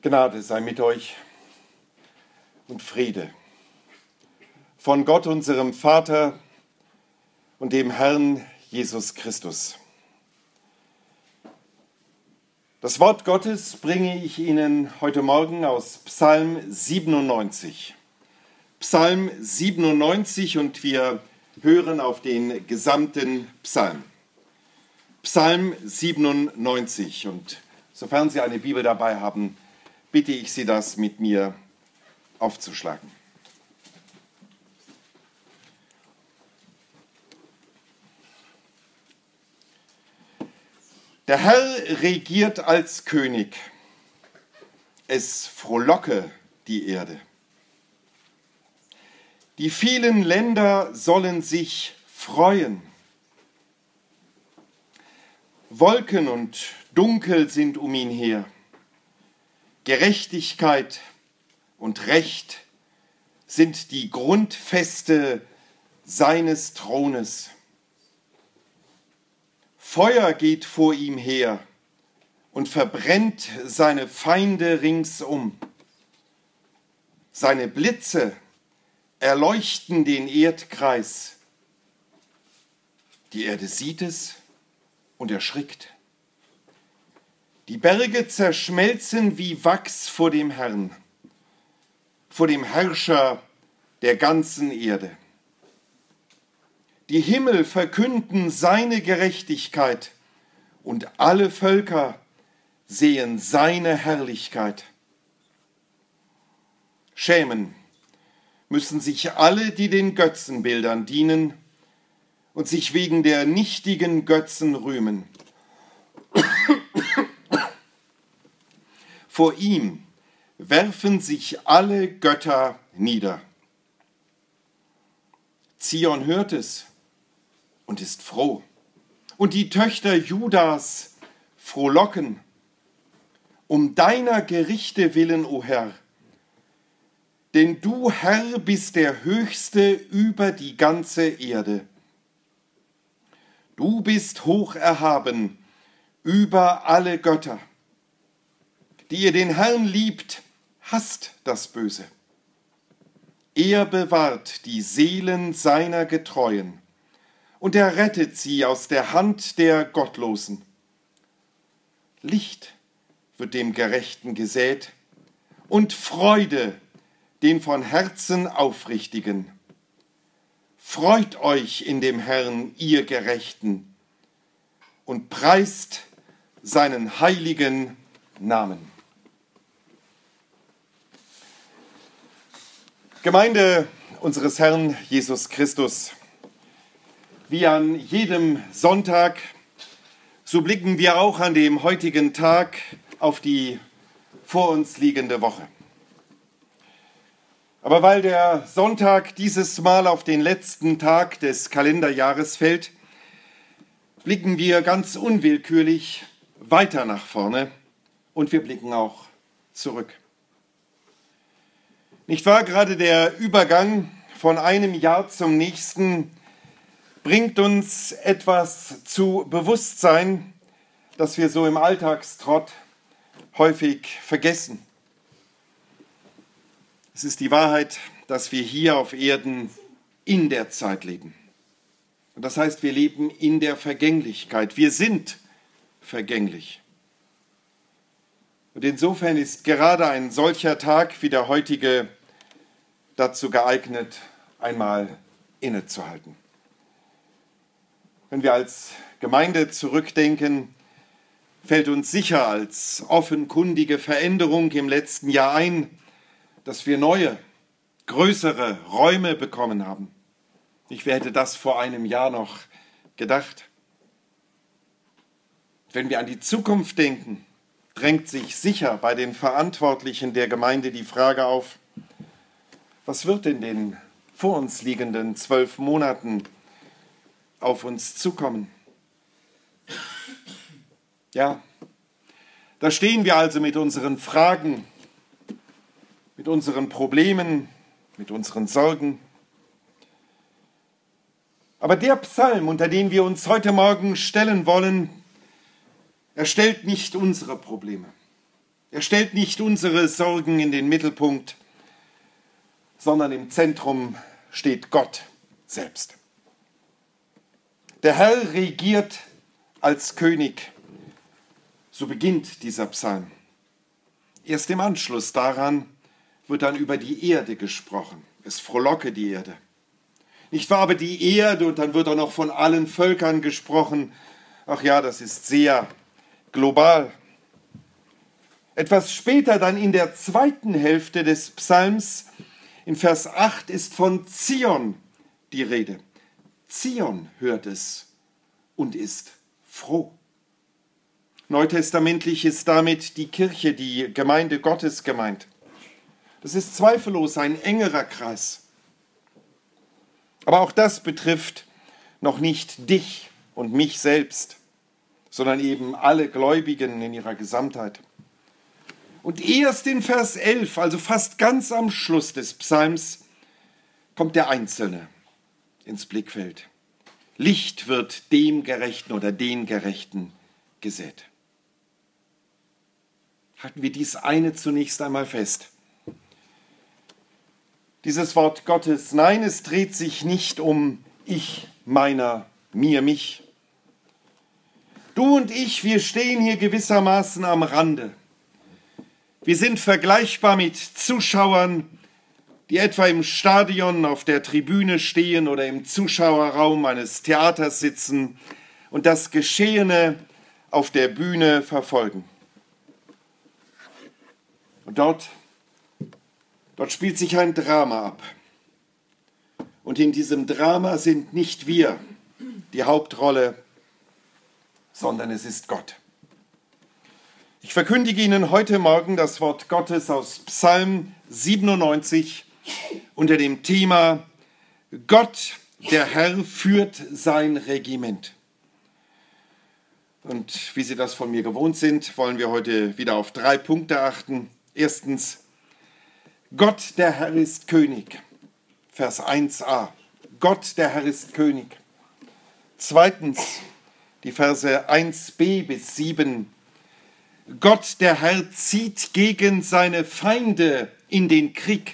Gnade sei mit euch und Friede von Gott, unserem Vater und dem Herrn Jesus Christus. Das Wort Gottes bringe ich Ihnen heute Morgen aus Psalm 97. Psalm 97 und wir hören auf den gesamten Psalm. Psalm 97 und sofern Sie eine Bibel dabei haben, bitte ich Sie, das mit mir aufzuschlagen. Der Herr regiert als König. Es frohlocke die Erde. Die vielen Länder sollen sich freuen. Wolken und Dunkel sind um ihn her. Gerechtigkeit und Recht sind die Grundfeste seines Thrones. Feuer geht vor ihm her und verbrennt seine Feinde ringsum. Seine Blitze erleuchten den Erdkreis. Die Erde sieht es und erschrickt. Die Berge zerschmelzen wie Wachs vor dem Herrn, vor dem Herrscher der ganzen Erde. Die Himmel verkünden seine Gerechtigkeit und alle Völker sehen seine Herrlichkeit. Schämen müssen sich alle, die den Götzenbildern dienen und sich wegen der nichtigen Götzen rühmen. Vor ihm werfen sich alle Götter nieder. Zion hört es und ist froh. Und die Töchter Judas frohlocken. Um deiner Gerichte willen, o Herr. Denn du, Herr, bist der Höchste über die ganze Erde. Du bist hoch erhaben über alle Götter. Die ihr den Herrn liebt, hasst das Böse. Er bewahrt die Seelen seiner Getreuen und er rettet sie aus der Hand der Gottlosen. Licht wird dem Gerechten gesät und Freude den von Herzen Aufrichtigen. Freut euch in dem Herrn, ihr Gerechten, und preist seinen heiligen Namen. Gemeinde unseres Herrn Jesus Christus, wie an jedem Sonntag, so blicken wir auch an dem heutigen Tag auf die vor uns liegende Woche. Aber weil der Sonntag dieses Mal auf den letzten Tag des Kalenderjahres fällt, blicken wir ganz unwillkürlich weiter nach vorne und wir blicken auch zurück. Nicht wahr? Gerade der Übergang von einem Jahr zum nächsten bringt uns etwas zu Bewusstsein, das wir so im Alltagstrott häufig vergessen. Es ist die Wahrheit, dass wir hier auf Erden in der Zeit leben. Und das heißt, wir leben in der Vergänglichkeit. Wir sind vergänglich. Und insofern ist gerade ein solcher Tag wie der heutige dazu geeignet, einmal innezuhalten. Wenn wir als Gemeinde zurückdenken, fällt uns sicher als offenkundige Veränderung im letzten Jahr ein, dass wir neue, größere Räume bekommen haben. Wer hätte das vor einem Jahr noch gedacht? Wenn wir an die Zukunft denken, drängt sich sicher bei den Verantwortlichen der Gemeinde die Frage auf, was wird in den vor uns liegenden 12 Monaten auf uns zukommen? Ja, da stehen wir also mit unseren Fragen, mit unseren Problemen, mit unseren Sorgen. Aber der Psalm, unter den wir uns heute Morgen stellen wollen, er stellt nicht unsere Probleme. Er stellt nicht unsere Sorgen in den Mittelpunkt, sondern im Zentrum steht Gott selbst. Der Herr regiert als König. So beginnt dieser Psalm. Erst im Anschluss daran wird dann über die Erde gesprochen. Es frohlocke die Erde. Nicht wahr, aber die Erde, und dann wird auch noch von allen Völkern gesprochen. Ach ja, das ist sehr global. Etwas später, dann in der zweiten Hälfte des Psalms, in Vers 8, ist von Zion die Rede. Zion hört es und ist froh. Neutestamentlich ist damit die Kirche, die Gemeinde Gottes gemeint. Das ist zweifellos ein engerer Kreis. Aber auch das betrifft noch nicht dich und mich selbst, sondern eben alle Gläubigen in ihrer Gesamtheit. Und erst in Vers 11, also fast ganz am Schluss des Psalms, kommt der Einzelne ins Blickfeld. Licht wird dem Gerechten oder den Gerechten gesät. Halten wir dies eine zunächst einmal fest. Dieses Wort Gottes, nein, es dreht sich nicht um ich, meiner, mir, mich. Du und ich, wir stehen hier gewissermaßen am Rande. Wir sind vergleichbar mit Zuschauern, die etwa im Stadion auf der Tribüne stehen oder im Zuschauerraum eines Theaters sitzen und das Geschehene auf der Bühne verfolgen. Und dort spielt sich ein Drama ab. Und in diesem Drama sind nicht wir die Hauptrolle, sondern es ist Gott. Ich verkündige Ihnen heute Morgen das Wort Gottes aus Psalm 97 unter dem Thema Gott, der Herr, führt sein Regiment. Und wie Sie das von mir gewohnt sind, wollen wir heute wieder auf 3 Punkte achten. Erstens, Gott, der Herr, ist König. Vers 1a. Gott, der Herr, ist König. Zweitens, die Verse 1b bis 7. Gott, der Herr, zieht gegen seine Feinde in den Krieg.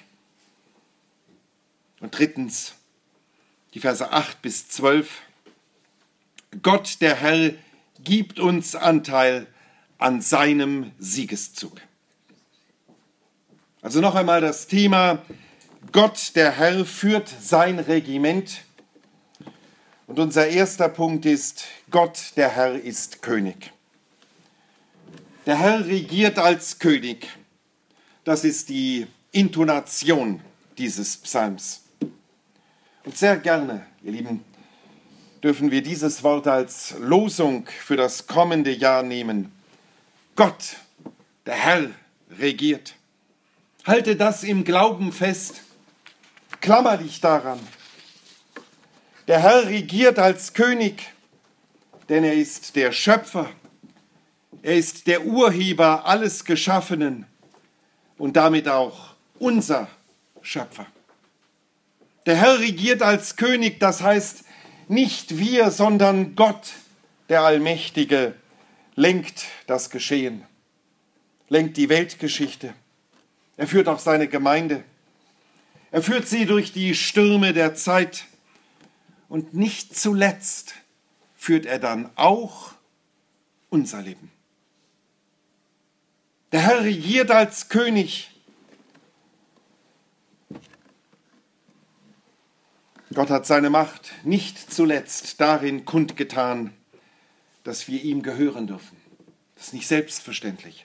Und drittens, die Verse 8 bis 12. Gott, der Herr, gibt uns Anteil an seinem Siegeszug. Also noch einmal das Thema, Gott, der Herr, führt sein Regiment. Und unser erster Punkt ist, Gott, der Herr, ist König. Der Herr regiert als König. Das ist die Intonation dieses Psalms. Und sehr gerne, ihr Lieben, dürfen wir dieses Wort als Losung für das kommende Jahr nehmen. Gott, der Herr, regiert. Halte das im Glauben fest. Klammer dich daran. Der Herr regiert als König, denn er ist der Schöpfer. Er ist der Urheber alles Geschaffenen und damit auch unser Schöpfer. Der Herr regiert als König, das heißt, nicht wir, sondern Gott, der Allmächtige, lenkt das Geschehen, lenkt die Weltgeschichte. Er führt auch seine Gemeinde. Er führt sie durch die Stürme der Zeit. Und nicht zuletzt führt er dann auch unser Leben. Der Herr regiert als König. Gott hat seine Macht nicht zuletzt darin kundgetan, dass wir ihm gehören dürfen. Das ist nicht selbstverständlich.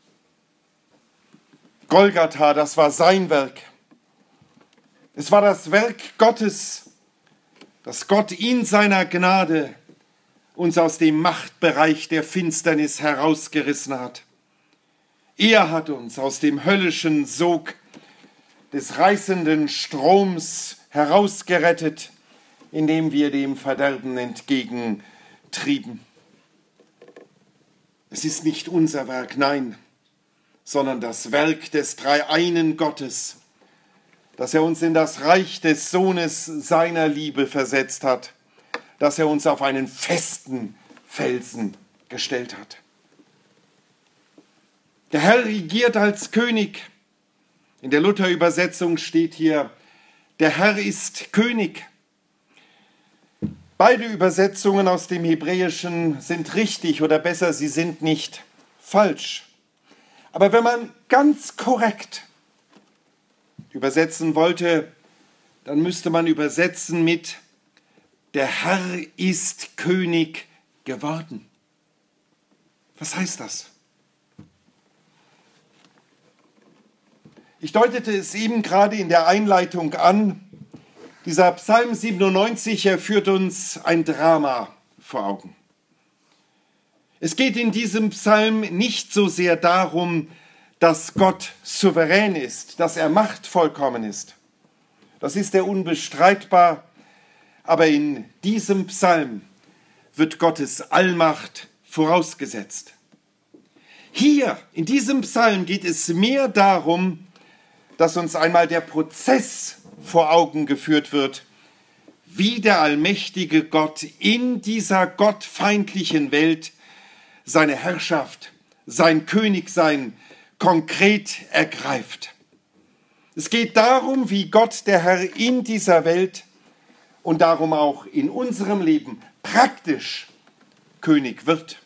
Golgatha, das war sein Werk. Es war das Werk Gottes, dass Gott in seiner Gnade uns aus dem Machtbereich der Finsternis herausgerissen hat. Er hat uns aus dem höllischen Sog des reißenden Stroms herausgerettet, indem wir dem Verderben entgegentrieben. Es ist nicht unser Werk, nein, sondern das Werk des dreieinen Gottes, dass er uns in das Reich des Sohnes seiner Liebe versetzt hat, dass er uns auf einen festen Felsen gestellt hat. Der Herr regiert als König. In der Luther-Übersetzung steht hier, der Herr ist König. Beide Übersetzungen aus dem Hebräischen sind richtig oder besser, sie sind nicht falsch. Aber wenn man ganz korrekt übersetzen wollte, dann müsste man übersetzen mit der Herr ist König geworden. Was heißt das? Ich deutete es eben gerade in der Einleitung an. Dieser Psalm 97, er führt uns ein Drama vor Augen. Es geht in diesem Psalm nicht so sehr darum, dass Gott souverän ist, dass er machtvollkommen ist. Das ist er unbestreitbar, aber in diesem Psalm wird Gottes Allmacht vorausgesetzt. Hier, in diesem Psalm, geht es mehr darum, dass uns einmal der Prozess vor Augen geführt wird, wie der allmächtige Gott in dieser gottfeindlichen Welt seine Herrschaft, sein Königsein konkret ergreift. Es geht darum, wie Gott, der Herr, in dieser Welt und darum auch in unserem Leben praktisch König wird.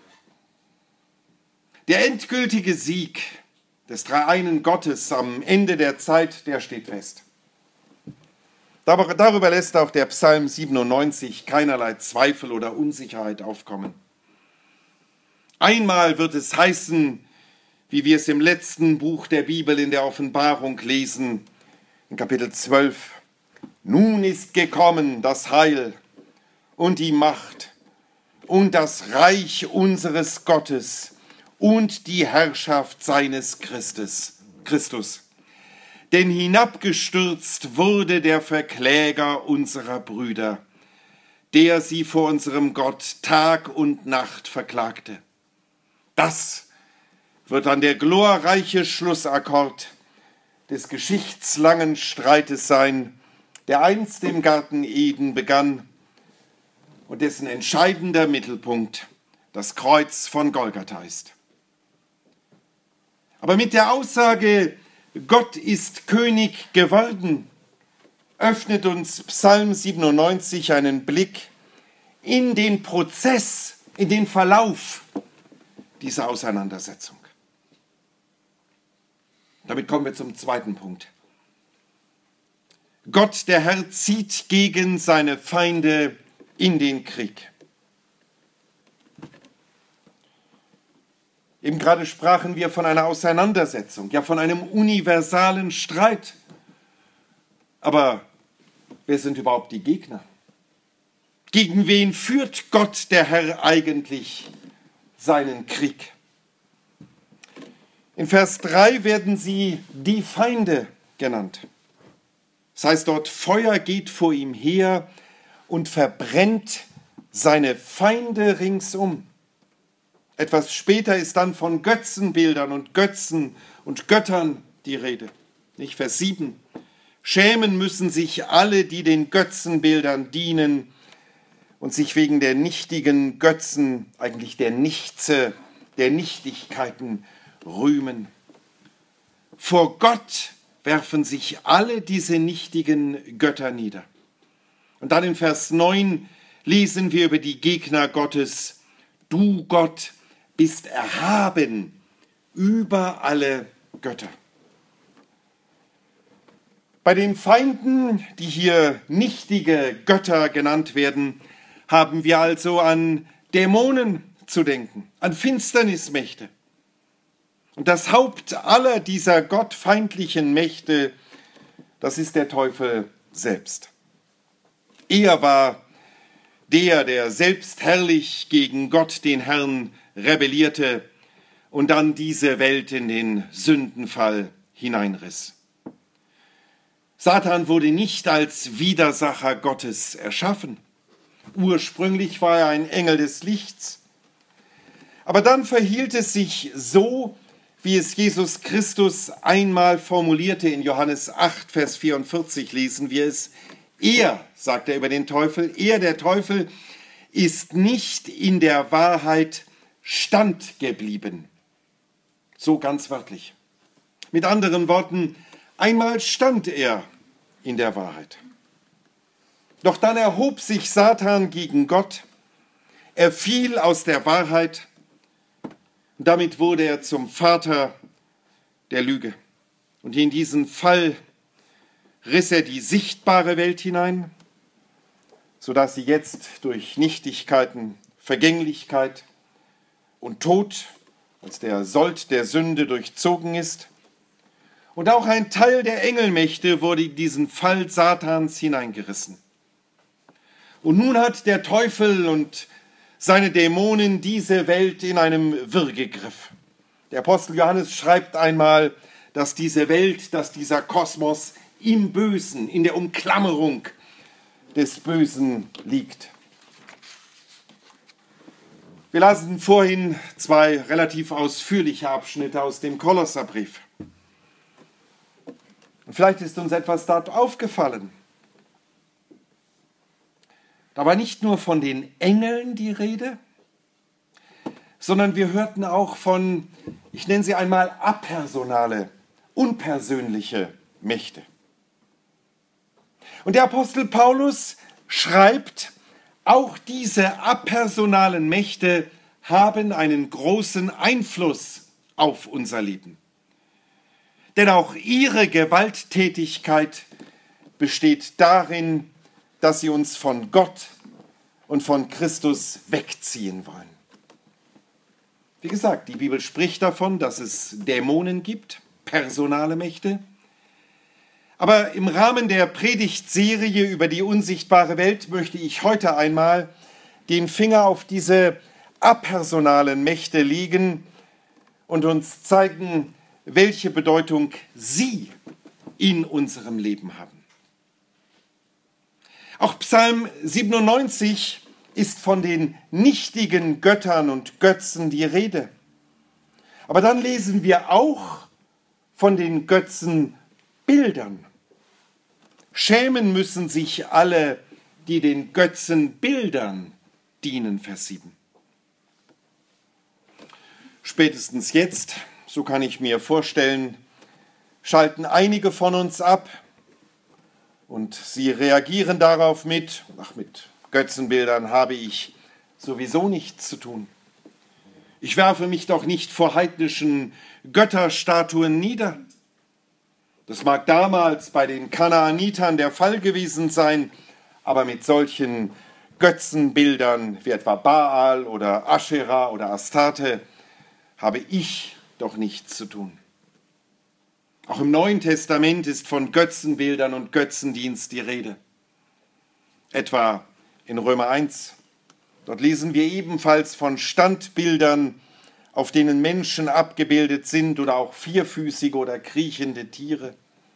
Der endgültige Sieg des dreieinen Gottes am Ende der Zeit, der steht fest. Darüber lässt auch der Psalm 97 keinerlei Zweifel oder Unsicherheit aufkommen. Einmal wird es heißen, wie wir es im letzten Buch der Bibel in der Offenbarung lesen, in Kapitel 12, nun ist gekommen das Heil und die Macht und das Reich unseres Gottes und die Herrschaft seines Christus. Denn hinabgestürzt wurde der Verkläger unserer Brüder, der sie vor unserem Gott Tag und Nacht verklagte. Das wird dann der glorreiche Schlussakkord des geschichtslangen Streites sein, der einst im Garten Eden begann und dessen entscheidender Mittelpunkt das Kreuz von Golgatha ist. Aber mit der Aussage, Gott ist König geworden, öffnet uns Psalm 97 einen Blick in den Prozess, in den Verlauf dieser Auseinandersetzung. Damit kommen wir zum zweiten Punkt. Gott, der Herr, zieht gegen seine Feinde in den Krieg. Eben gerade sprachen wir von einer Auseinandersetzung, ja von einem universalen Streit. Aber wer sind überhaupt die Gegner? Gegen wen führt Gott, der Herr, eigentlich seinen Krieg? In Vers 3 werden sie die Feinde genannt. Das heißt dort, Feuer geht vor ihm her und verbrennt seine Feinde ringsum. Etwas später ist dann von Götzenbildern und Götzen und Göttern die Rede. Nicht Vers 7. Schämen müssen sich alle, die den Götzenbildern dienen und sich wegen der nichtigen Götzen, eigentlich der Nichtse, der Nichtigkeiten rühmen. Vor Gott werfen sich alle diese nichtigen Götter nieder. Und dann in Vers 9 lesen wir über die Gegner Gottes. Du, Gott, bist erhaben über alle Götter. Bei den Feinden, die hier nichtige Götter genannt werden, haben wir also an Dämonen zu denken, an Finsternismächte. Und das Haupt aller dieser gottfeindlichen Mächte, das ist der Teufel selbst. Er war der selbstherrlich gegen Gott, den Herrn, rebellierte und dann diese Welt in den Sündenfall hineinriss. Satan wurde nicht als Widersacher Gottes erschaffen. Ursprünglich war er ein Engel des Lichts. Aber dann verhielt es sich so, wie es Jesus Christus einmal formulierte in Johannes 8, Vers 44, lesen wir es. Er, sagt er über den Teufel, der Teufel, ist nicht in der Wahrheit standgeblieben, So ganz wörtlich. Mit anderen Worten, einmal stand er in der Wahrheit. Doch dann erhob sich Satan gegen Gott. Er fiel aus der Wahrheit. Und damit wurde er zum Vater der Lüge. Und in diesen Fall riss er die sichtbare Welt hinein, sodass sie jetzt durch Nichtigkeiten, Vergänglichkeit und Tod als der Sold der Sünde durchzogen ist. Und auch ein Teil der Engelmächte wurde in diesen Fall Satans hineingerissen. Und nun hat der Teufel und seine Dämonen diese Welt in einem Würgegriff. Der Apostel Johannes schreibt einmal, dass diese Welt, dass dieser Kosmos im Bösen, in der Umklammerung des Bösen liegt. Wir lasen vorhin zwei relativ ausführliche Abschnitte aus dem Kolosserbrief. Und vielleicht ist uns etwas dort aufgefallen. Da war nicht nur von den Engeln die Rede, sondern wir hörten auch von, ich nenne sie einmal apersonale, unpersönliche Mächte. Und der Apostel Paulus schreibt, auch diese apersonalen Mächte haben einen großen Einfluss auf unser Leben. Denn auch ihre Gewalttätigkeit besteht darin, dass sie uns von Gott und von Christus wegziehen wollen. Wie gesagt, die Bibel spricht davon, dass es Dämonen gibt, personale Mächte. Aber im Rahmen der Predigtserie über die unsichtbare Welt möchte ich heute einmal den Finger auf diese apersonalen Mächte legen und uns zeigen, welche Bedeutung sie in unserem Leben haben. Auch Psalm 97 ist von den nichtigen Göttern und Götzen die Rede. Aber dann lesen wir auch von den Götzenbildern. Schämen müssen sich alle, die den Götzenbildern dienen, Vers 7. Spätestens jetzt, so kann ich mir vorstellen, schalten einige von uns ab und sie reagieren darauf mit Götzenbildern habe ich sowieso nichts zu tun. Ich werfe mich doch nicht vor heidnischen Götterstatuen nieder. Das mag damals bei den Kanaanitern der Fall gewesen sein, aber mit solchen Götzenbildern wie etwa Baal oder Aschera oder Astarte habe ich doch nichts zu tun. Auch im Neuen Testament ist von Götzenbildern und Götzendienst die Rede. Etwa in Römer 1. Dort lesen wir ebenfalls von Standbildern, auf denen Menschen abgebildet sind oder auch vierfüßige oder kriechende Tiere.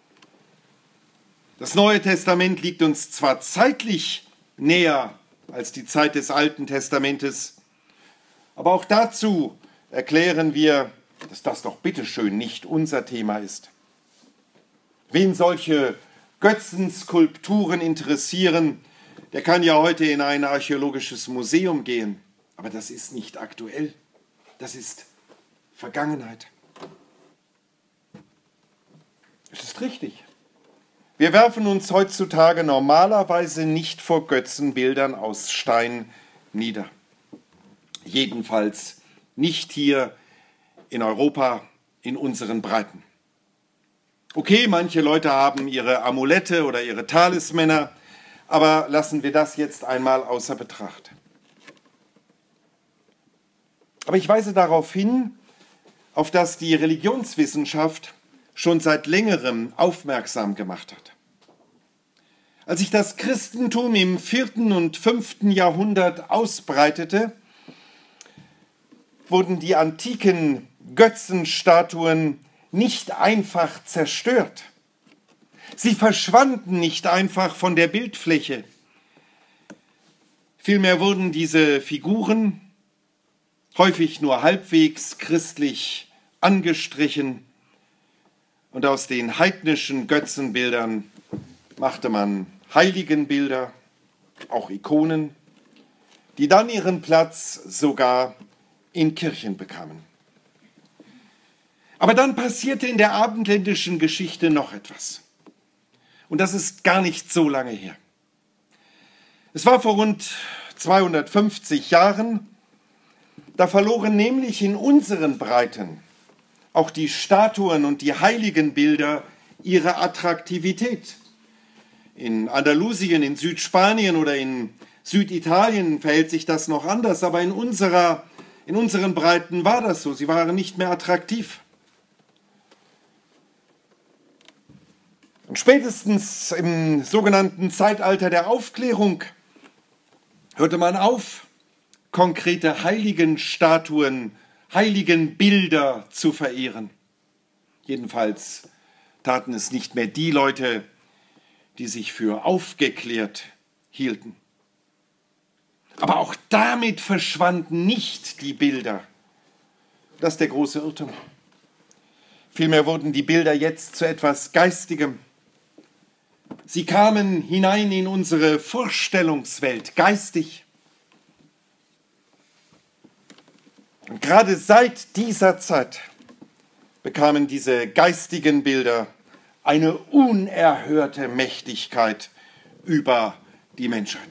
Das Neue Testament liegt uns zwar zeitlich näher als die Zeit des Alten Testamentes, aber auch dazu erklären wir, dass das doch bitteschön nicht unser Thema ist. Wen solche Götzenskulpturen interessieren, der kann ja heute in ein archäologisches Museum gehen. Aber das ist nicht aktuell. Das ist Vergangenheit. Es ist richtig. Wir werfen uns heutzutage normalerweise nicht vor Götzenbildern aus Stein nieder. Jedenfalls nicht hier in Europa, in unseren Breiten. Okay, manche Leute haben ihre Amulette oder ihre Talismänner, aber lassen wir das jetzt einmal außer Betracht. Aber ich weise darauf hin, auf das die Religionswissenschaft schon seit längerem aufmerksam gemacht hat. Als sich das Christentum im 4. und 5. Jahrhundert ausbreitete, wurden die antiken Götzenstatuen nicht einfach zerstört. Sie verschwanden nicht einfach von der Bildfläche. Vielmehr wurden diese Figuren häufig nur halbwegs christlich angestrichen und aus den heidnischen Götzenbildern machte man Heiligenbilder, auch Ikonen, die dann ihren Platz sogar in Kirchen bekamen. Aber dann passierte in der abendländischen Geschichte noch etwas. Und das ist gar nicht so lange her. Es war vor rund 250 Jahren, da verloren nämlich in unseren Breiten auch die Statuen und die Heiligenbilder ihre Attraktivität. In Andalusien, in Südspanien oder in Süditalien verhält sich das noch anders, aber in unseren Breiten war das so. Sie waren nicht mehr attraktiv. Und spätestens im sogenannten Zeitalter der Aufklärung hörte man auf, konkrete Heiligenstatuen, Heiligenbilder zu verehren. Jedenfalls taten es nicht mehr die Leute, die sich für aufgeklärt hielten. Aber auch damit verschwanden nicht die Bilder. Das ist der große Irrtum. Vielmehr wurden die Bilder jetzt zu etwas Geistigem. Sie kamen hinein in unsere Vorstellungswelt, geistig. Und gerade seit dieser Zeit bekamen diese geistigen Bilder eine unerhörte Mächtigkeit über die Menschheit.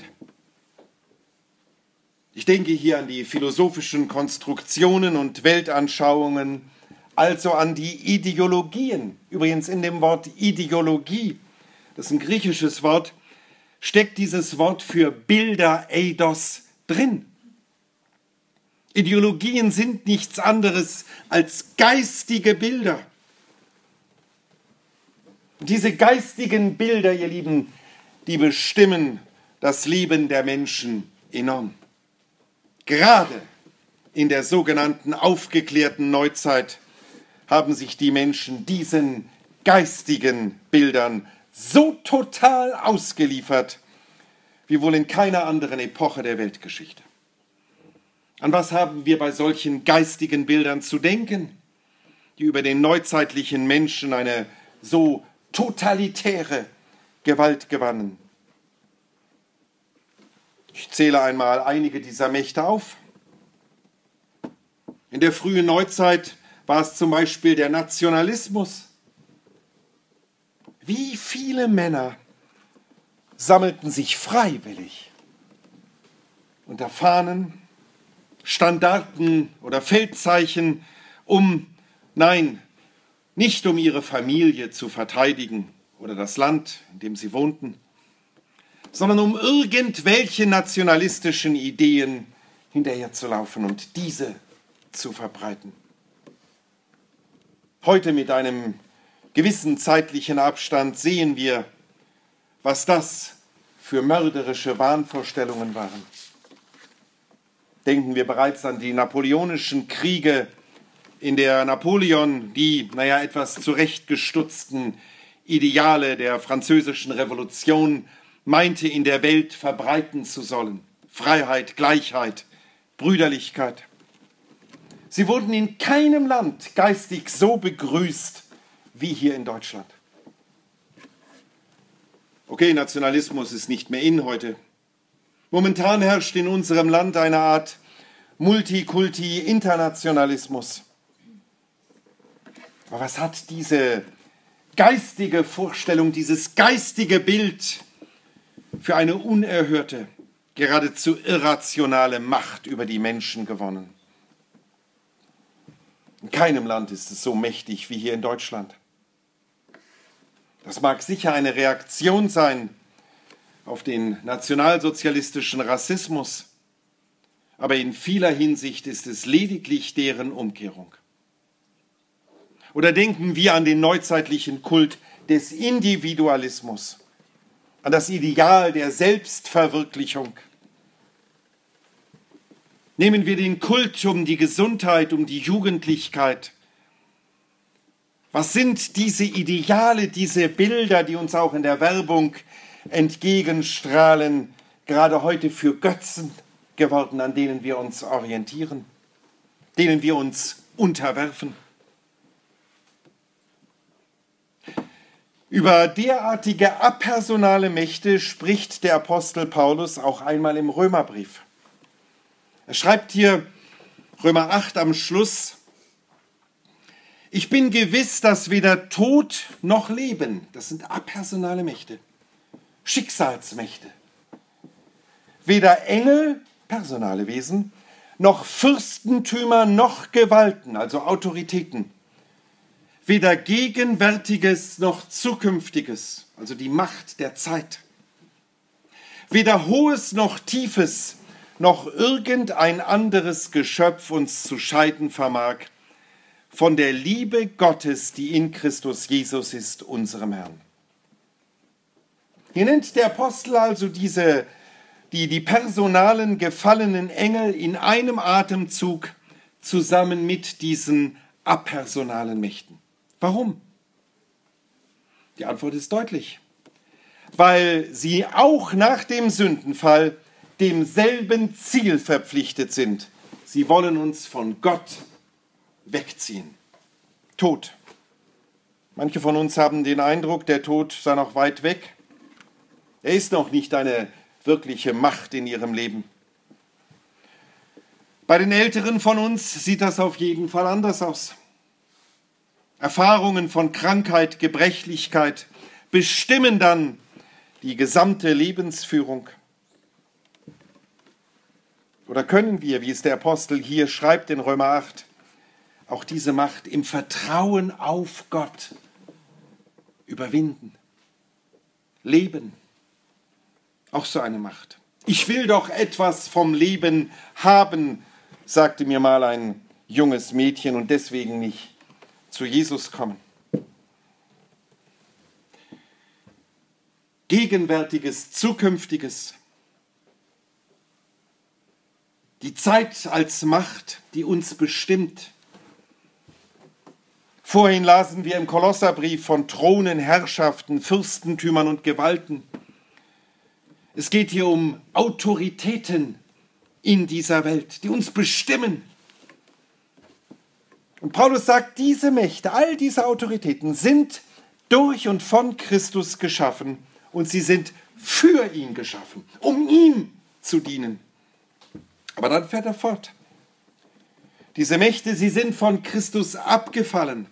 Ich denke hier an die philosophischen Konstruktionen und Weltanschauungen, also an die Ideologien. Übrigens in dem Wort Ideologie, das ist ein griechisches Wort, steckt dieses Wort für Bilder, eidos, drin. Ideologien sind nichts anderes als geistige Bilder. Diese geistigen Bilder, ihr Lieben, die bestimmen das Leben der Menschen enorm. Gerade in der sogenannten aufgeklärten Neuzeit haben sich die Menschen diesen geistigen Bildern so total ausgeliefert, wie wohl in keiner anderen Epoche der Weltgeschichte. An was haben wir bei solchen geistigen Bildern zu denken, die über den neuzeitlichen Menschen eine so totalitäre Gewalt gewannen? Ich zähle einmal einige dieser Mächte auf. In der frühen Neuzeit war es zum Beispiel der Nationalismus. Wie viele Männer sammelten sich freiwillig unter Fahnen, Standarten oder Feldzeichen, nicht um ihre Familie zu verteidigen oder das Land, in dem sie wohnten, sondern um irgendwelche nationalistischen Ideen hinterherzulaufen und diese zu verbreiten. Heute mit einem gewissen zeitlichen Abstand sehen wir, was das für mörderische Wahnvorstellungen waren. Denken wir bereits an die napoleonischen Kriege, in der Napoleon die, etwas zurechtgestutzten Ideale der französischen Revolution meinte, in der Welt verbreiten zu sollen. Freiheit, Gleichheit, Brüderlichkeit. Sie wurden in keinem Land geistig so begrüßt wie hier in Deutschland. Okay, Nationalismus ist nicht mehr in heute. Momentan herrscht in unserem Land eine Art Multikulti-Internationalismus. Aber was hat diese geistige Vorstellung, dieses geistige Bild für eine unerhörte, geradezu irrationale Macht über die Menschen gewonnen? In keinem Land ist es so mächtig wie hier in Deutschland. Das mag sicher eine Reaktion sein auf den nationalsozialistischen Rassismus, aber in vieler Hinsicht ist es lediglich deren Umkehrung. Oder denken wir an den neuzeitlichen Kult des Individualismus, an das Ideal der Selbstverwirklichung. Nehmen wir den Kult um die Gesundheit, um die Jugendlichkeit. Was sind diese Ideale, diese Bilder, die uns auch in der Werbung entgegenstrahlen, gerade heute für Götzen geworden, an denen wir uns orientieren, denen wir uns unterwerfen? Über derartige apersonale Mächte spricht der Apostel Paulus auch einmal im Römerbrief. Er schreibt hier, Römer 8 am Schluss: Ich bin gewiss, dass weder Tod noch Leben, das sind apersonale Mächte, Schicksalsmächte, weder Engel, personale Wesen, noch Fürstentümer noch Gewalten, also Autoritäten, weder Gegenwärtiges noch Zukünftiges, also die Macht der Zeit, weder Hohes noch Tiefes, noch irgendein anderes Geschöpf uns zu scheiden vermag von der Liebe Gottes, die in Christus Jesus ist, unserem Herrn. Hier nennt der Apostel also die personalen gefallenen Engel in einem Atemzug zusammen mit diesen apersonalen Mächten. Warum? Die Antwort ist deutlich. Weil sie auch nach dem Sündenfall demselben Ziel verpflichtet sind. Sie wollen uns von Gott wegziehen. Tod. Manche von uns haben den Eindruck, der Tod sei noch weit weg. Er ist noch nicht eine wirkliche Macht in ihrem Leben. Bei den Älteren von uns sieht das auf jeden Fall anders aus. Erfahrungen von Krankheit, Gebrechlichkeit bestimmen dann die gesamte Lebensführung. Oder können wir, wie es der Apostel hier schreibt in Römer 8, auch diese Macht im Vertrauen auf Gott überwinden, leben? Auch so eine Macht. Ich will doch etwas vom Leben haben, sagte mir mal ein junges Mädchen, und deswegen nicht zu Jesus kommen. Gegenwärtiges, Zukünftiges. Die Zeit als Macht, die uns bestimmt. Vorhin lasen wir im Kolosserbrief von Thronen, Herrschaften, Fürstentümern und Gewalten. Es geht hier um Autoritäten in dieser Welt, die uns bestimmen. Und Paulus sagt, diese Mächte, all diese Autoritäten sind durch und von Christus geschaffen und sie sind für ihn geschaffen, um ihm zu dienen. Aber dann fährt er fort. Diese Mächte, sie sind von Christus abgefallen.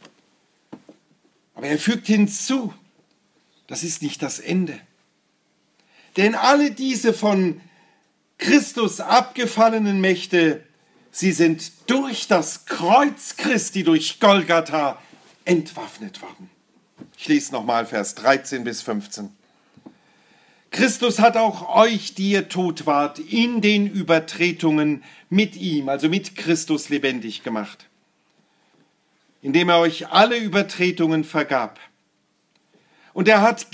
Aber er fügt hinzu, das ist nicht das Ende. Denn alle diese von Christus abgefallenen Mächte, sie sind durch das Kreuz Christi, durch Golgatha, entwaffnet worden. Ich lese nochmal Vers 13 bis 15. Christus hat auch euch, die ihr tot wart, in den Übertretungen mit ihm, also mit Christus, lebendig gemacht, indem er euch alle Übertretungen vergab. Und er hat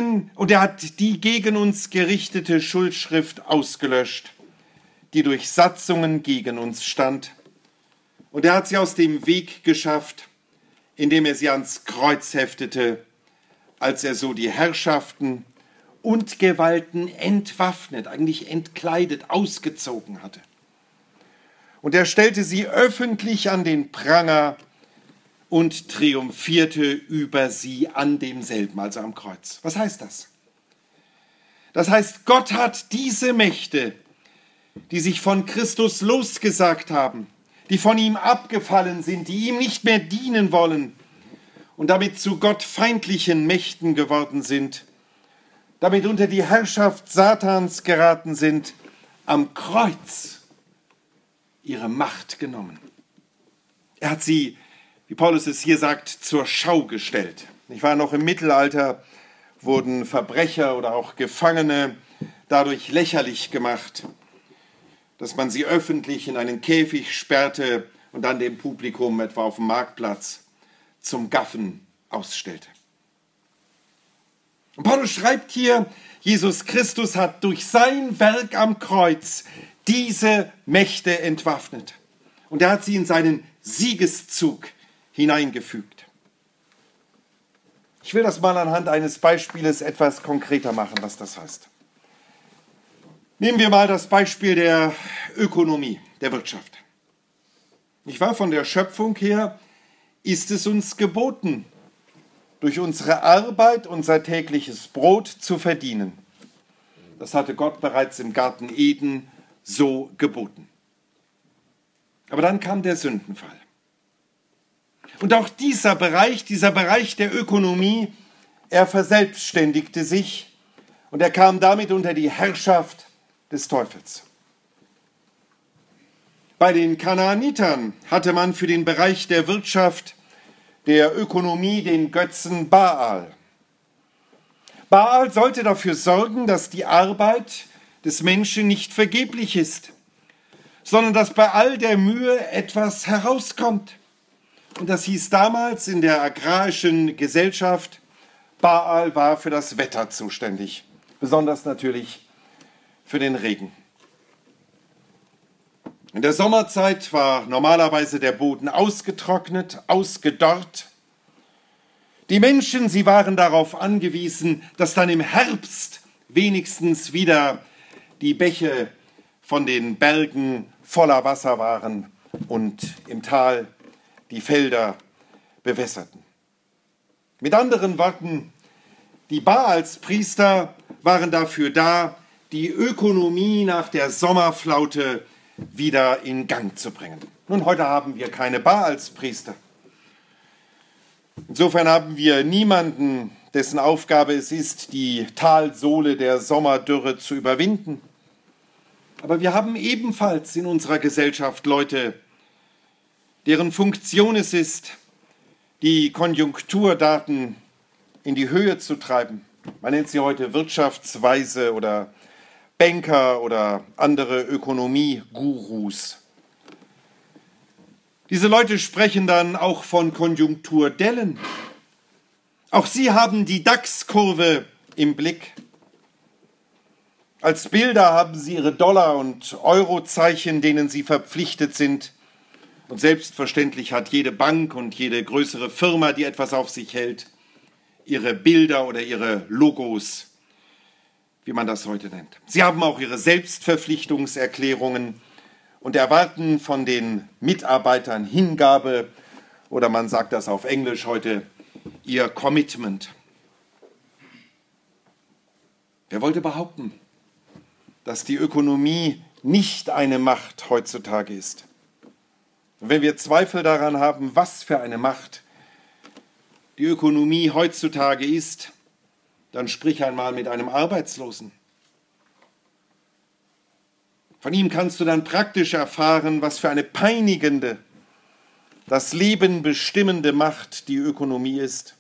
die gegen uns gerichtete Schuldschrift ausgelöscht, die durch Satzungen gegen uns stand. Und er hat sie aus dem Weg geschafft, indem er sie ans Kreuz heftete, als er so die Herrschaften und Gewalten entwaffnet, eigentlich entkleidet, ausgezogen hatte. Und er stellte sie öffentlich an den Pranger und triumphierte über sie an demselben, also am Kreuz. Was heißt das? Das heißt, Gott hat diese Mächte, die sich von Christus losgesagt haben, die von ihm abgefallen sind, die ihm nicht mehr dienen wollen und damit zu gottfeindlichen Mächten geworden sind, damit unter die Herrschaft Satans geraten sind, am Kreuz ihre Macht genommen. Er hat sie, wie Paulus es hier sagt, zur Schau gestellt. Ich war noch im Mittelalter, wurden Verbrecher oder auch Gefangene dadurch lächerlich gemacht, dass man sie öffentlich in einen Käfig sperrte und dann dem Publikum etwa auf dem Marktplatz zum Gaffen ausstellte. Und Paulus schreibt hier, Jesus Christus hat durch sein Werk am Kreuz diese Mächte entwaffnet. Und er hat sie in seinen Siegeszug hineingefügt. Ich will das mal anhand eines Beispieles etwas konkreter machen, was das heißt. Nehmen wir mal das Beispiel der Ökonomie, der Wirtschaft. Nicht wahr? Von der Schöpfung her ist es uns geboten, durch unsere Arbeit unser tägliches Brot zu verdienen. Das hatte Gott bereits im Garten Eden so geboten. Aber dann kam der Sündenfall. Und auch dieser Bereich der Ökonomie, er verselbstständigte sich und er kam damit unter die Herrschaft des Teufels. Bei den Kanaanitern hatte man für den Bereich der Wirtschaft, der Ökonomie den Götzen Baal. Baal sollte dafür sorgen, dass die Arbeit des Menschen nicht vergeblich ist, sondern dass bei all der Mühe etwas herauskommt. Und das hieß damals in der agrarischen Gesellschaft, Baal war für das Wetter zuständig, besonders natürlich für den Regen. In der Sommerzeit war normalerweise der Boden ausgetrocknet, ausgedörrt. Die Menschen, sie waren darauf angewiesen, dass dann im Herbst wenigstens wieder die Bäche von den Bergen voller Wasser waren und im Tal die Felder bewässerten. Mit anderen Worten, die Baalspriester waren dafür da, die Ökonomie nach der Sommerflaute wieder in Gang zu bringen. Nun, heute haben wir keine Baalspriester. Insofern haben wir niemanden, dessen Aufgabe es ist, die Talsohle der Sommerdürre zu überwinden. Aber wir haben ebenfalls in unserer Gesellschaft Leute, deren Funktion es ist, die Konjunkturdaten in die Höhe zu treiben. Man nennt sie heute Wirtschaftsweise oder Banker oder andere Ökonomie-Gurus. Diese Leute sprechen dann auch von Konjunkturdellen. Auch sie haben die DAX-Kurve im Blick. Als Bilder haben sie ihre Dollar- und Eurozeichen, denen sie verpflichtet sind. Und selbstverständlich hat jede Bank und jede größere Firma, die etwas auf sich hält, ihre Bilder oder ihre Logos, wie man das heute nennt. Sie haben auch ihre Selbstverpflichtungserklärungen und erwarten von den Mitarbeitern Hingabe oder man sagt das auf Englisch heute, ihr Commitment. Wer wollte behaupten, dass die Ökonomie nicht eine Macht heutzutage ist? Und wenn wir Zweifel daran haben, was für eine Macht die Ökonomie heutzutage ist, dann sprich einmal mit einem Arbeitslosen. Von ihm kannst du dann praktisch erfahren, was für eine peinigende, das Leben bestimmende Macht die Ökonomie ist.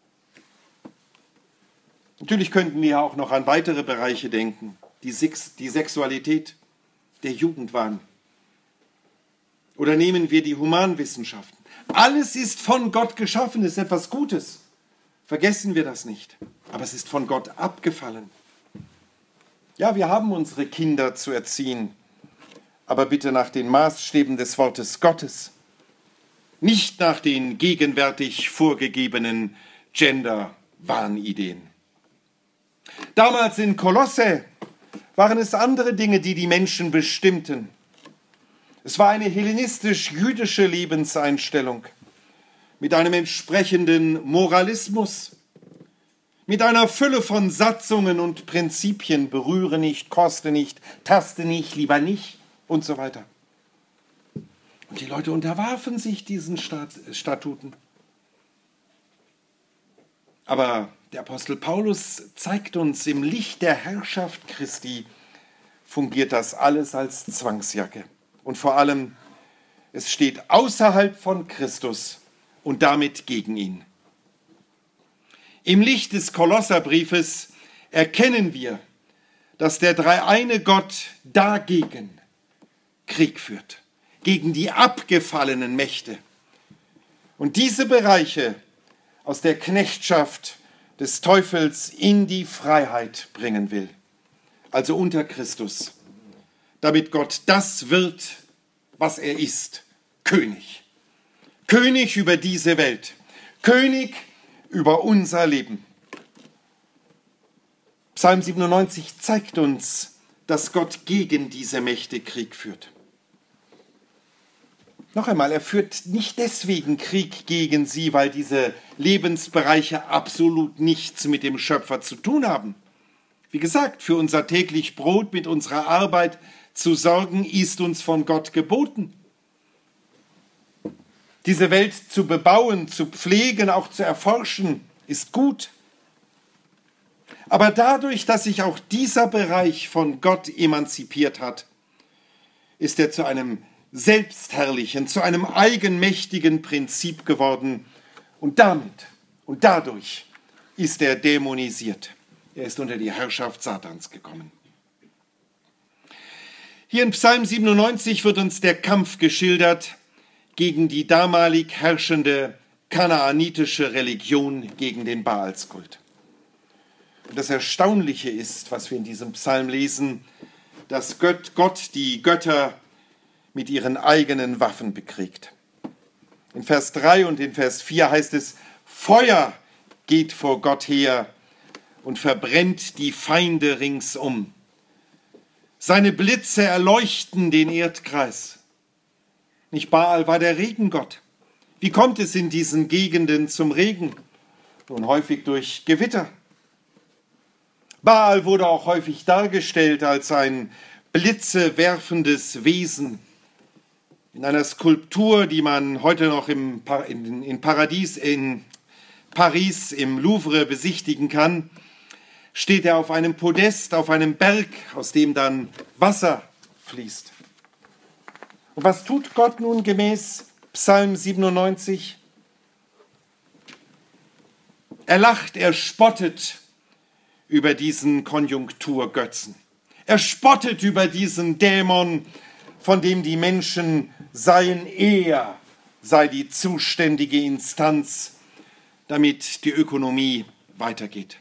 Natürlich könnten wir auch noch an weitere Bereiche denken, die Sexualität, der Jugendwahn. Oder nehmen wir die Humanwissenschaften. Alles ist von Gott geschaffen, ist etwas Gutes. Vergessen wir das nicht. Aber es ist von Gott abgefallen. Ja, wir haben unsere Kinder zu erziehen, aber bitte nach den Maßstäben des Wortes Gottes, nicht nach den gegenwärtig vorgegebenen Gender-Wahnideen. Damals in Kolosse waren es andere Dinge, die die Menschen bestimmten. Es war eine hellenistisch-jüdische Lebenseinstellung mit einem entsprechenden Moralismus, mit einer Fülle von Satzungen und Prinzipien, berühre nicht, koste nicht, taste nicht, lieber nicht und so weiter. Und die Leute unterwarfen sich diesen Statuten. Aber der Apostel Paulus zeigt uns, im Licht der Herrschaft Christi fungiert das alles als Zwangsjacke. Und vor allem, es steht außerhalb von Christus und damit gegen ihn. Im Licht des Kolosserbriefes erkennen wir, dass der dreieine Gott dagegen Krieg führt, gegen die abgefallenen Mächte. Und diese Bereiche aus der Knechtschaft des Teufels in die Freiheit bringen will, also unter Christus, damit Gott das wird, was er ist, König. König über diese Welt, König über unser Leben. Psalm 97 zeigt uns, dass Gott gegen diese Mächte Krieg führt. Noch einmal, er führt nicht deswegen Krieg gegen sie, weil diese Lebensbereiche absolut nichts mit dem Schöpfer zu tun haben. Wie gesagt, für unser täglich Brot mit unserer Arbeit zu sorgen, ist uns von Gott geboten. Diese Welt zu bebauen, zu pflegen, auch zu erforschen, ist gut. Aber dadurch, dass sich auch dieser Bereich von Gott emanzipiert hat, ist er zu einem selbstherrlichen, zu einem eigenmächtigen Prinzip geworden. Und dadurch ist er dämonisiert. Er ist unter die Herrschaft Satans gekommen. Hier in Psalm 97 wird uns der Kampf geschildert gegen die damalig herrschende kanaanitische Religion, gegen den Baalskult. Und das Erstaunliche ist, was wir in diesem Psalm lesen, dass Gott die Götter mit ihren eigenen Waffen bekriegt. In Vers 3 und in Vers 4 heißt es, Feuer geht vor Gott her und verbrennt die Feinde ringsum. Seine Blitze erleuchten den Erdkreis. Nicht Baal war der Regengott. Wie kommt es in diesen Gegenden zum Regen? Nun häufig durch Gewitter. Baal wurde auch häufig dargestellt als ein blitzewerfendes Wesen. In einer Skulptur, die man heute noch in Paris im Louvre besichtigen kann, steht er auf einem Podest, auf einem Berg, aus dem dann Wasser fließt. Und was tut Gott nun gemäß Psalm 97? Er lacht, er spottet über diesen Konjunkturgötzen. Er spottet über diesen Dämon, von dem die Menschen seien, er sei die zuständige Instanz, damit die Ökonomie weitergeht.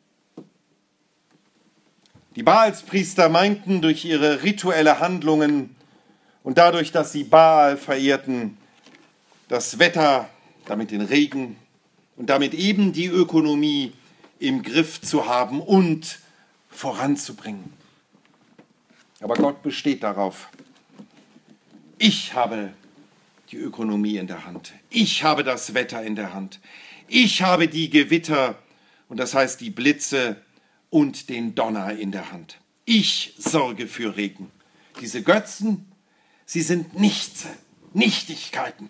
Die Baalspriester meinten, durch ihre rituelle Handlungen und dadurch, dass sie Baal verehrten, das Wetter, damit den Regen und damit eben die Ökonomie im Griff zu haben und voranzubringen. Aber Gott besteht darauf. Ich habe die Ökonomie in der Hand. Ich habe das Wetter in der Hand. Ich habe die Gewitter, und das heißt die Blitze und den Donner in der Hand. Ich sorge für Regen. Diese Götzen, sie sind Nichts, Nichtigkeiten.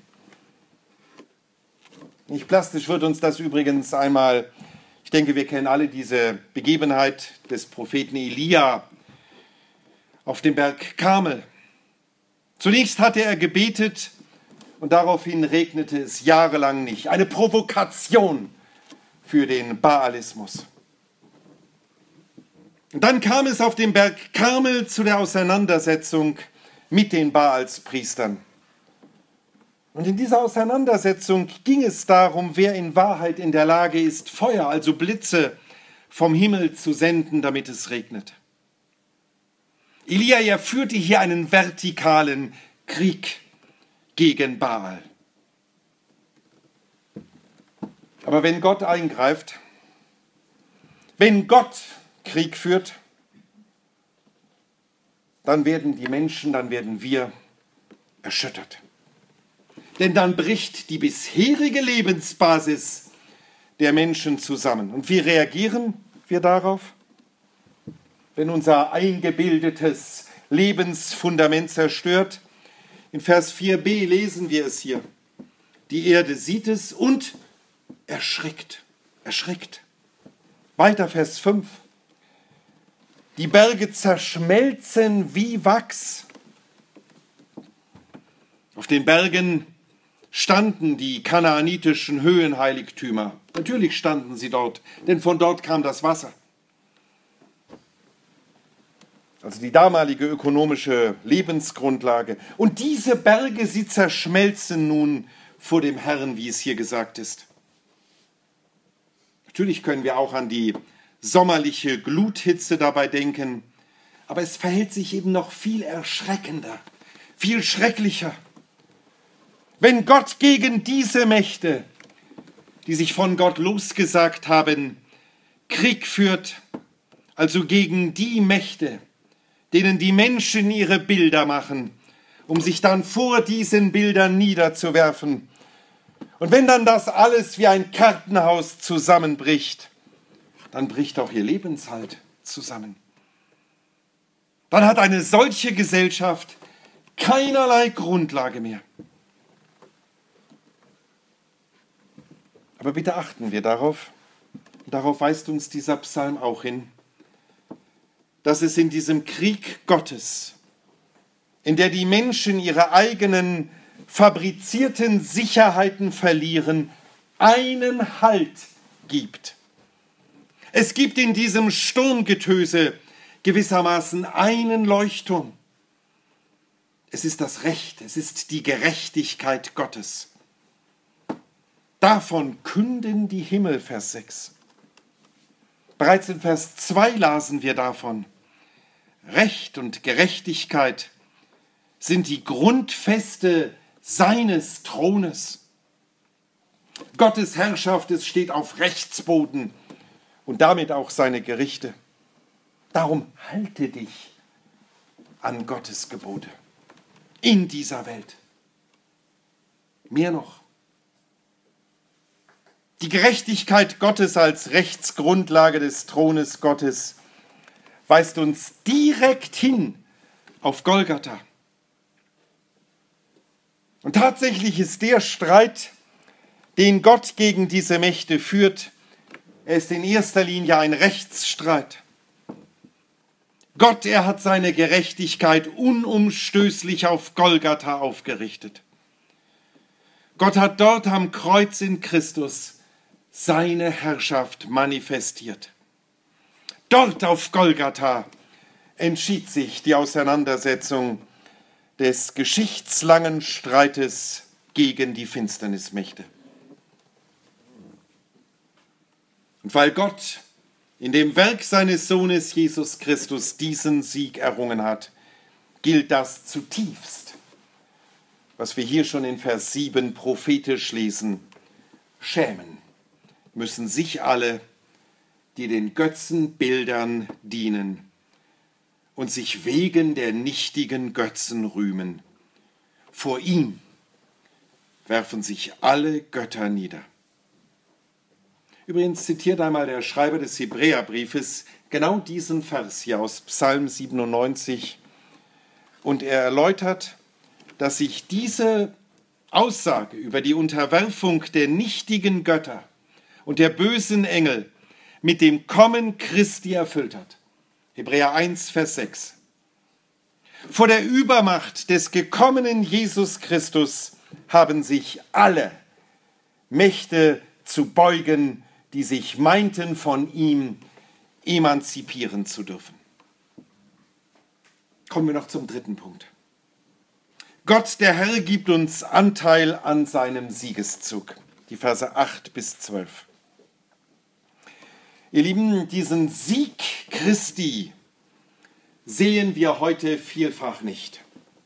Nicht plastisch wird uns das übrigens einmal, ich denke, wir kennen alle diese Begebenheit des Propheten Elia auf dem Berg Karmel. Zunächst hatte er gebetet und daraufhin regnete es jahrelang nicht. Eine Provokation für den Baalismus. Und dann kam es auf dem Berg Karmel zu der Auseinandersetzung mit den Baalspriestern. Und in dieser Auseinandersetzung ging es darum, wer in Wahrheit in der Lage ist, Feuer, also Blitze, vom Himmel zu senden, damit es regnet. Elia führte hier einen vertikalen Krieg gegen Baal. Aber wenn Gott eingreift, wenn Gott Krieg führt, dann werden die Menschen, dann werden wir erschüttert. Denn dann bricht die bisherige Lebensbasis der Menschen zusammen. Und wie reagieren wir darauf? Wenn unser eingebildetes Lebensfundament zerstört. In Vers 4b lesen wir es hier. Die Erde sieht es und erschrickt. Erschrickt. Weiter Vers 5. Die Berge zerschmelzen wie Wachs. Auf den Bergen standen die kanaanitischen Höhenheiligtümer. Natürlich standen sie dort, denn von dort kam das Wasser. Also die damalige ökonomische Lebensgrundlage. Und diese Berge, sie zerschmelzen nun vor dem Herrn, wie es hier gesagt ist. Natürlich können wir auch an die sommerliche Gluthitze dabei denken, aber es verhält sich eben noch viel erschreckender, viel schrecklicher. Wenn Gott gegen diese Mächte, die sich von Gott losgesagt haben, Krieg führt, also gegen die Mächte, denen die Menschen ihre Bilder machen, um sich dann vor diesen Bildern niederzuwerfen. Und wenn dann das alles wie ein Kartenhaus zusammenbricht, dann bricht auch ihr Lebenshalt zusammen. Dann hat eine solche Gesellschaft keinerlei Grundlage mehr. Aber bitte achten wir darauf, und darauf weist uns dieser Psalm auch hin, dass es in diesem Krieg Gottes, in der die Menschen ihre eigenen fabrizierten Sicherheiten verlieren, einen Halt gibt. Es gibt in diesem Sturmgetöse gewissermaßen einen Leuchtturm. Es ist das Recht, es ist die Gerechtigkeit Gottes. Davon künden die Himmel, Vers 6. Bereits in Vers 2 lasen wir davon. Recht und Gerechtigkeit sind die Grundfeste seines Thrones. Gottes Herrschaft, es steht auf Rechtsboden und damit auch seine Gerichte. Darum halte dich an Gottes Gebote in dieser Welt. Mehr noch. Die Gerechtigkeit Gottes als Rechtsgrundlage des Thrones Gottes weist uns direkt hin auf Golgatha. Und tatsächlich ist der Streit, den Gott gegen diese Mächte führt, er ist in erster Linie ein Rechtsstreit. Gott, er hat seine Gerechtigkeit unumstößlich auf Golgatha aufgerichtet. Gott hat dort am Kreuz in Christus seine Herrschaft manifestiert. Dort auf Golgatha entschied sich die Auseinandersetzung des geschichtslangen Streites gegen die Finsternismächte. Und weil Gott in dem Werk seines Sohnes Jesus Christus diesen Sieg errungen hat, gilt das zutiefst, was wir hier schon in Vers 7 prophetisch lesen. Schämen müssen sich alle, die den Götzenbildern dienen und sich wegen der nichtigen Götzen rühmen. Vor ihm werfen sich alle Götter nieder. Übrigens zitiert einmal der Schreiber des Hebräerbriefes genau diesen Vers hier aus Psalm 97 und er erläutert, dass sich diese Aussage über die Unterwerfung der nichtigen Götter und der bösen Engel mit dem Kommen Christi erfüllt hat. Hebräer 1, Vers 6. Vor der Übermacht des gekommenen Jesus Christus haben sich alle Mächte zu beugen, die sich meinten, von ihm emanzipieren zu dürfen. Kommen wir noch zum dritten Punkt. Gott, der Herr, gibt uns Anteil an seinem Siegeszug. Die Verse 8 bis 12. Ihr Lieben, diesen Sieg Christi sehen wir heute vielfach nicht.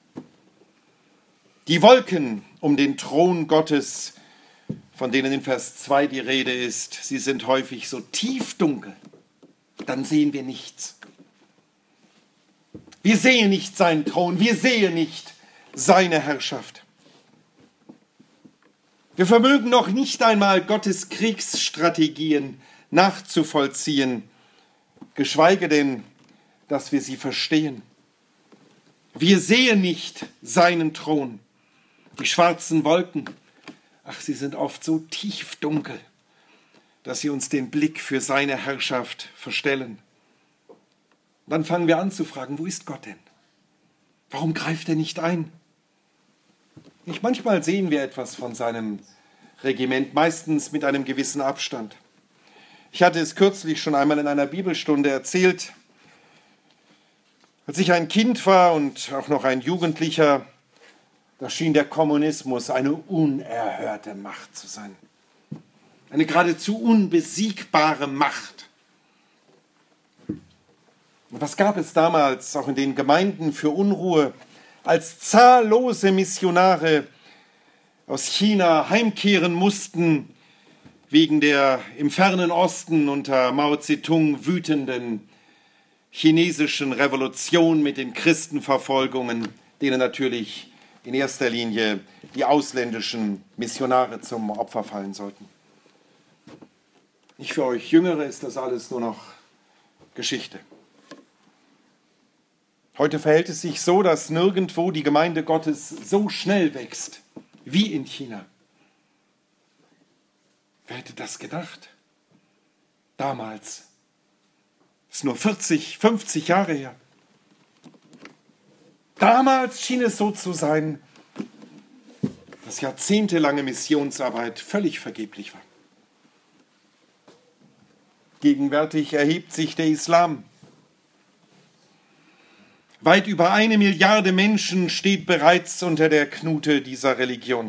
Die Wolken um den Thron Gottes, von denen in Vers 2 die Rede ist, sie sind häufig so tiefdunkel, dann sehen wir nichts. Wir sehen nicht seinen Thron, wir sehen nicht seine Herrschaft. Wir vermögen noch nicht einmal Gottes Kriegsstrategien nachzuvollziehen, geschweige denn, dass wir sie verstehen. Wir sehen nicht seinen Thron. Die schwarzen Wolken, ach, sie sind oft so tiefdunkel, dass sie uns den Blick für seine Herrschaft verstellen. Dann fangen wir an zu fragen, wo ist Gott denn? Warum greift er nicht ein? Nicht manchmal sehen wir etwas von seinem Regiment, meistens mit einem gewissen Abstand. Ich hatte es kürzlich schon einmal in einer Bibelstunde erzählt. Als ich ein Kind war und auch noch ein Jugendlicher, da schien der Kommunismus eine unerhörte Macht zu sein. Eine geradezu unbesiegbare Macht. Und was gab es damals auch in den Gemeinden für Unruhe, als zahllose Missionare aus China heimkehren mussten wegen der im fernen Osten unter Mao Zedong wütenden chinesischen Revolution mit den Christenverfolgungen, denen natürlich in erster Linie die ausländischen Missionare zum Opfer fallen sollten. Nicht für euch Jüngere ist das alles nur noch Geschichte. Heute verhält es sich so, dass nirgendwo die Gemeinde Gottes so schnell wächst wie in China. Wer hätte das gedacht? Damals. Das ist nur 40, 50 Jahre her. Damals schien es so zu sein, dass jahrzehntelange Missionsarbeit völlig vergeblich war. Gegenwärtig erhebt sich der Islam. Weit über 1 Milliarde Menschen steht bereits unter der Knute dieser Religion.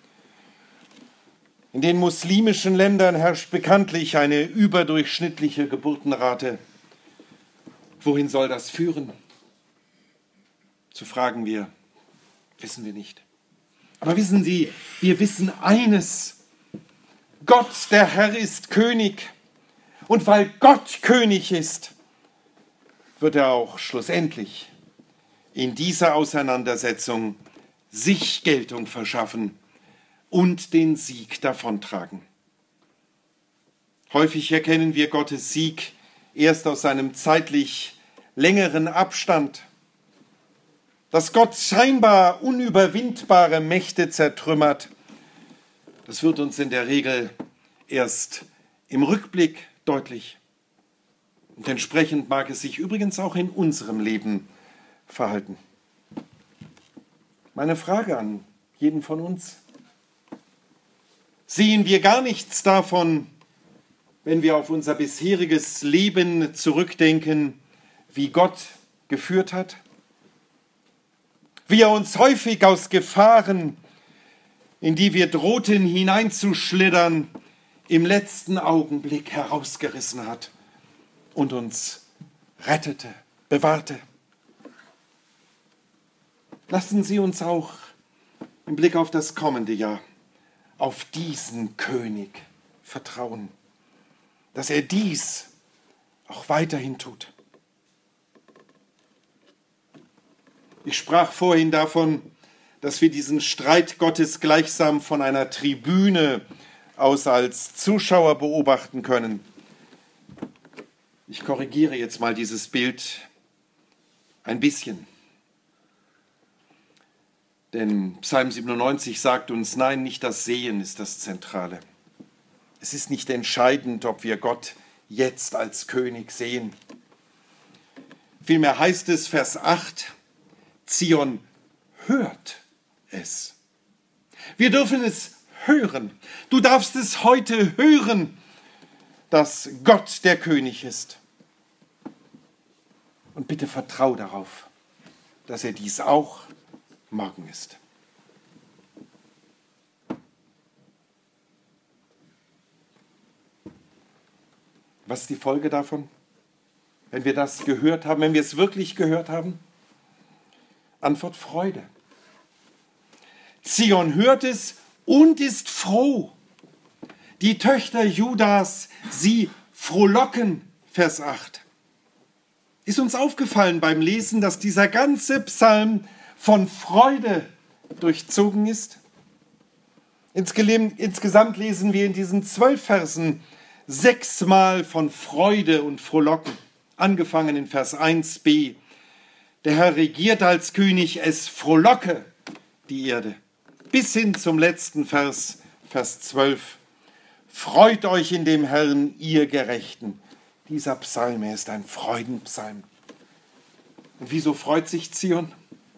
In den muslimischen Ländern herrscht bekanntlich eine überdurchschnittliche Geburtenrate. Wohin soll das führen? So fragen wir, wissen wir nicht. Aber wissen Sie, wir wissen eines: Gott, der Herr, ist König. Und weil Gott König ist, wird er auch schlussendlich in dieser Auseinandersetzung sich Geltung verschaffen und den Sieg davontragen. Häufig erkennen wir Gottes Sieg erst aus einem zeitlich längeren Abstand. Dass Gott scheinbar unüberwindbare Mächte zertrümmert, das wird uns in der Regel erst im Rückblick deutlich. Und entsprechend mag es sich übrigens auch in unserem Leben verhalten. Meine Frage an jeden von uns: Sehen wir gar nichts davon, wenn wir auf unser bisheriges Leben zurückdenken, wie Gott geführt hat? Wie er uns häufig aus Gefahren, in die wir drohten hineinzuschlittern, im letzten Augenblick herausgerissen hat und uns rettete, bewahrte. Lassen Sie uns auch im Blick auf das kommende Jahr auf diesen König vertrauen, dass er dies auch weiterhin tut. Ich sprach vorhin davon, dass wir diesen Streit Gottes gleichsam von einer Tribüne aus als Zuschauer beobachten können. Ich korrigiere jetzt mal dieses Bild ein bisschen. Denn Psalm 97 sagt uns, nein, nicht das Sehen ist das Zentrale. Es ist nicht entscheidend, ob wir Gott jetzt als König sehen. Vielmehr heißt es, Vers 8, Zion hört es. Wir dürfen es hören. Du darfst es heute hören, dass Gott der König ist. Und bitte vertrau darauf, dass er dies auch morgen ist. Was ist die Folge davon, wenn wir das gehört haben, wenn wir es wirklich gehört haben? Antwort: Freude. Zion hört es und ist froh. Die Töchter Judas, sie frohlocken, Vers 8. Ist uns aufgefallen beim Lesen, dass dieser ganze Psalm von Freude durchzogen ist? Insgesamt lesen wir in diesen 12 Versen 6-mal von Freude und Frohlocken, angefangen in Vers 1b. Der Herr regiert als König, es frohlocke die Erde. Bis hin zum letzten Vers, Vers 12. Freut euch in dem Herrn, ihr Gerechten. Dieser Psalm, er ist ein Freudenpsalm. Und wieso freut sich Zion?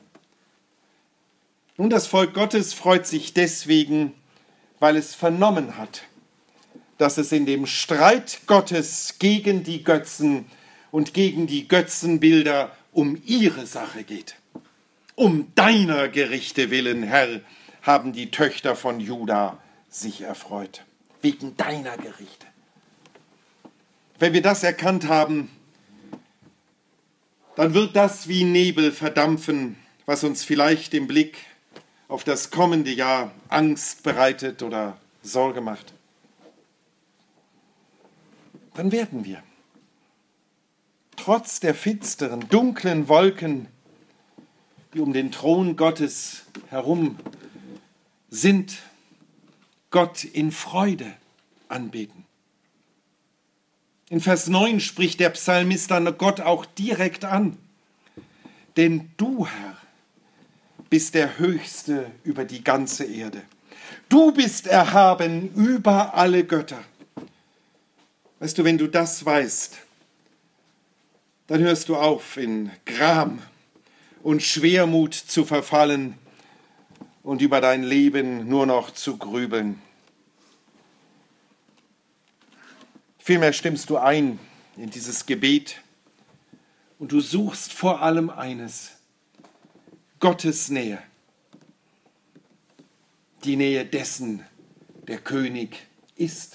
Nun, das Volk Gottes freut sich deswegen, weil es vernommen hat, dass es in dem Streit Gottes gegen die Götzen und gegen die Götzenbilder um ihre Sache geht. Um deiner Gerichte willen, Herr, haben die Töchter von Juda sich erfreut. Wegen deiner Gerichte. Wenn wir das erkannt haben, dann wird das wie Nebel verdampfen, was uns vielleicht im Blick auf das kommende Jahr Angst bereitet oder Sorge macht. Dann werden wir, trotz der finsteren, dunklen Wolken, die um den Thron Gottes herum sind, Gott in Freude anbeten. In Vers 9 spricht der Psalmist dann Gott auch direkt an. Denn du, Herr, bist der Höchste über die ganze Erde. Du bist erhaben über alle Götter. Weißt du, wenn du das weißt, dann hörst du auf, in Gram und Schwermut zu verfallen und über dein Leben nur noch zu grübeln. Vielmehr stimmst du ein in dieses Gebet und du suchst vor allem eines: Gottes Nähe. Die Nähe dessen, der König ist.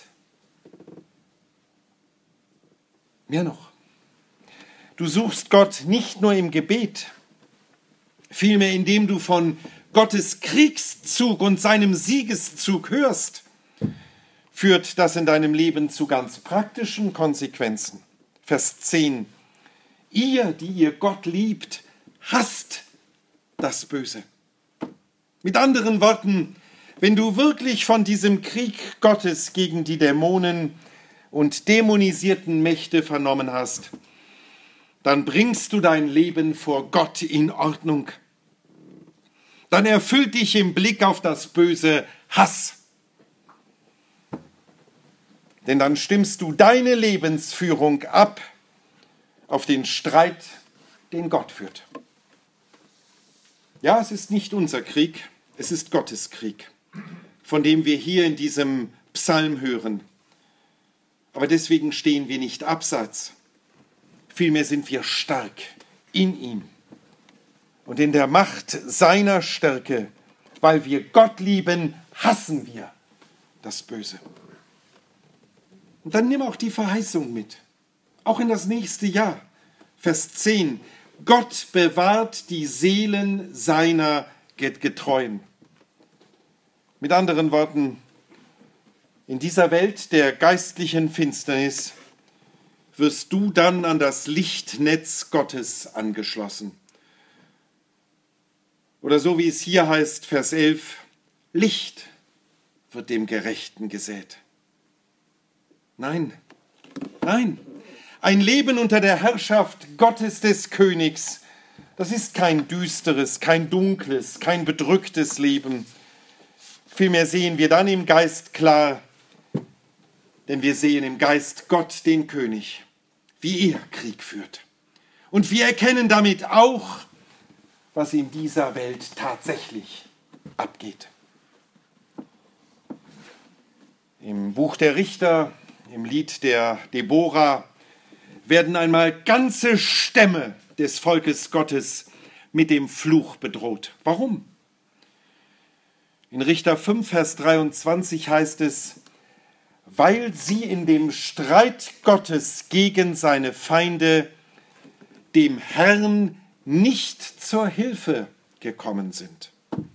Mehr noch. Du suchst Gott nicht nur im Gebet, vielmehr indem du von Gottes Kriegszug und seinem Siegeszug hörst, führt das in deinem Leben zu ganz praktischen Konsequenzen. Vers 10. Ihr, die ihr Gott liebt, hasst das Böse. Mit anderen Worten, wenn du wirklich von diesem Krieg Gottes gegen die Dämonen und dämonisierten Mächte vernommen hast, dann bringst du dein Leben vor Gott in Ordnung. Dann erfüllt dich im Blick auf das Böse Hass. Denn dann stimmst du deine Lebensführung ab auf den Streit, den Gott führt. Ja, es ist nicht unser Krieg, es ist Gottes Krieg, von dem wir hier in diesem Psalm hören. Aber deswegen stehen wir nicht abseits. Vielmehr sind wir stark in ihm und in der Macht seiner Stärke. Weil wir Gott lieben, hassen wir das Böse. Und dann nimm auch die Verheißung mit, auch in das nächste Jahr. Vers 10. Gott bewahrt die Seelen seiner Getreuen. Mit anderen Worten, in dieser Welt der geistlichen Finsternis wirst du dann an das Lichtnetz Gottes angeschlossen. Oder so wie es hier heißt, Vers 11, Licht wird dem Gerechten gesät. Nein, nein, ein Leben unter der Herrschaft Gottes des Königs, das ist kein düsteres, kein dunkles, kein bedrücktes Leben. Vielmehr sehen wir dann im Geist klar, denn wir sehen im Geist Gott, den König, wie er Krieg führt. Und wir erkennen damit auch, was in dieser Welt tatsächlich abgeht. Im Buch der Richter, im Lied der Deborah, werden einmal ganze Stämme des Volkes Gottes mit dem Fluch bedroht. Warum? In Richter 5, Vers 23 heißt es, weil sie in dem Streit Gottes gegen seine Feinde dem Herrn nicht zur Hilfe gekommen sind.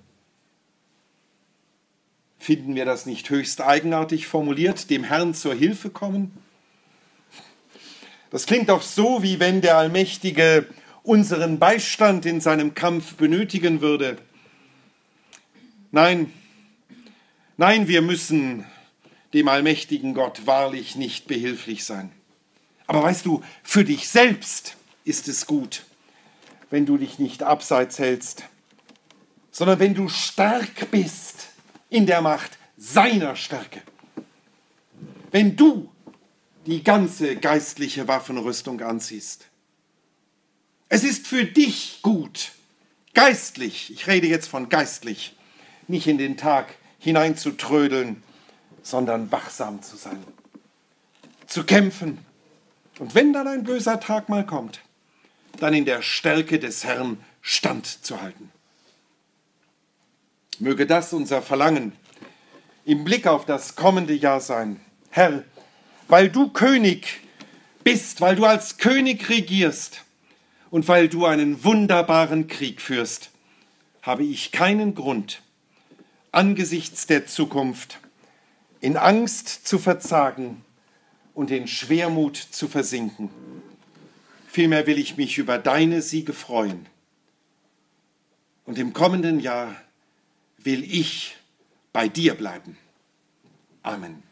Finden wir das nicht höchst eigenartig formuliert, dem Herrn zur Hilfe kommen? Das klingt doch so, wie wenn der Allmächtige unseren Beistand in seinem Kampf benötigen würde. Nein, wir müssen dem allmächtigen Gott wahrlich nicht behilflich sein. Aber weißt du, für dich selbst ist es gut, wenn du dich nicht abseits hältst, sondern wenn du stark bist in der Macht seiner Stärke. Wenn du die ganze geistliche Waffenrüstung anziehst. Es ist für dich gut, geistlich, ich rede jetzt von geistlich, nicht in den Tag hineinzutrödeln, sondern wachsam zu sein, zu kämpfen. Und wenn dann ein böser Tag mal kommt, dann in der Stärke des Herrn standzuhalten. Möge das unser Verlangen im Blick auf das kommende Jahr sein. Herr, weil du König bist, weil du als König regierst und weil du einen wunderbaren Krieg führst, habe ich keinen Grund, angesichts der Zukunft in Angst zu verzagen und in Schwermut zu versinken. Vielmehr will ich mich über deine Siege freuen. Und im kommenden Jahr will ich bei dir bleiben. Amen.